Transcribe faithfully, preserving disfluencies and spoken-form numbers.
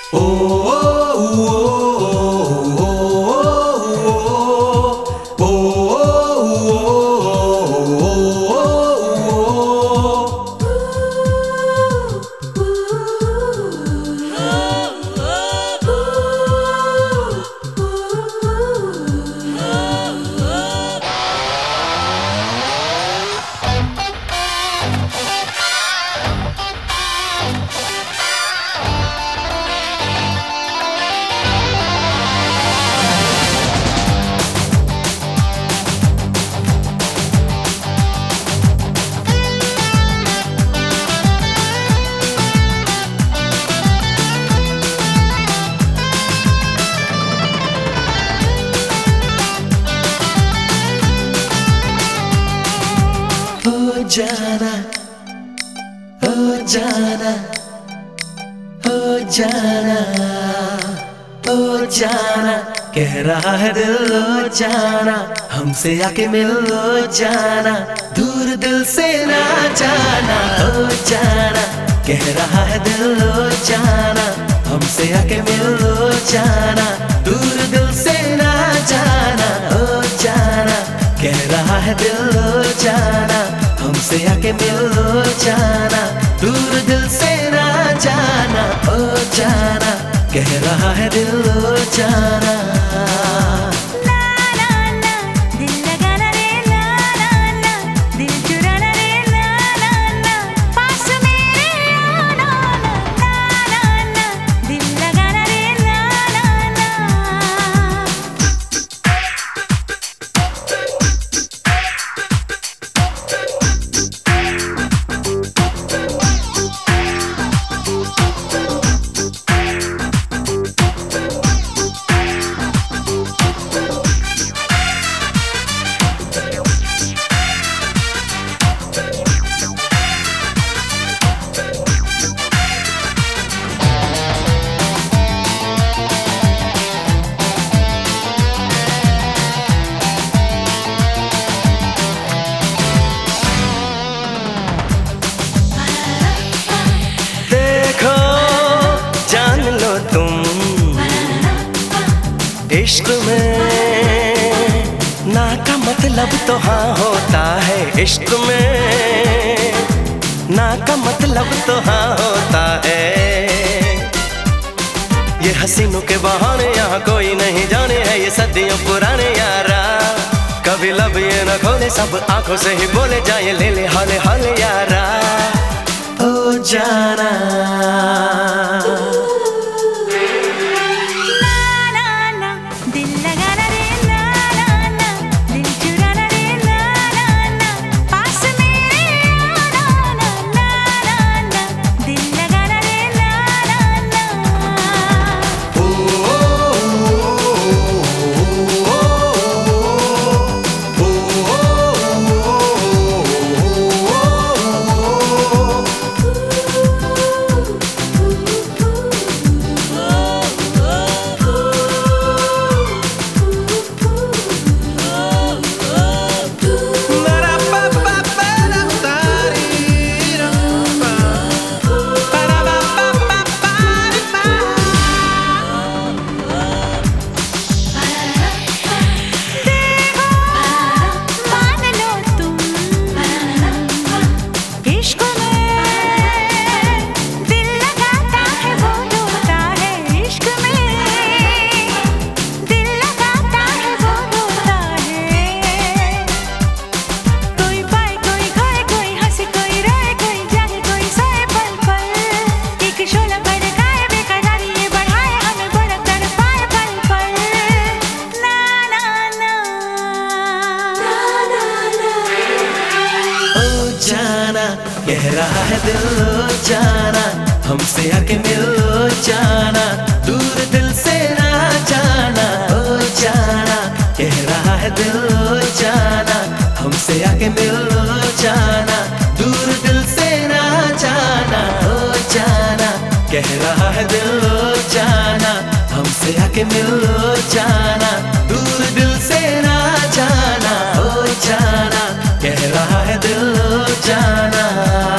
Oh, oh, oh, oh, oh, जाना हो जाना हो जाना हो जाना कह रहा है दिल हो जाना हमसे आके मिल हो जाना दूर दिल से ना जाना हो जाना कह रहा है दिल हो जाना हमसे आके मिल हो जाना दूर दिल से ना जाना हो जाना कह रहा है दिल हो जाना हमसे आके मिल हो जाना दूर दिल से ना जाना हो जाना कह रहा है दिल हो जाना इश्क में ना का मतलब तो हाँ होता है इश्क में ना का मतलब तो हाँ होता है ये हसीनों के बहाने यहाँ कोई नहीं जाने है ये सदियों पुराने यारा कभी लब ये न खोले सब आंखों से ही बोले जाए ले ले हाले हाले यारा ओ जाना कह रहा है दिल हो जाना हमसे आके मिल हो जाना दूर दिल से ना जाना हो जाना कह रहा है दिल हो जाना हमसे आके मिल हो जाना दूर दिल से ना जाना हो जाना कह रहा है दिल हो जाना हमसे आके मिल हो जाना दूर दिल से ना जाना हो जाना कह रहा है दिल हो जाना।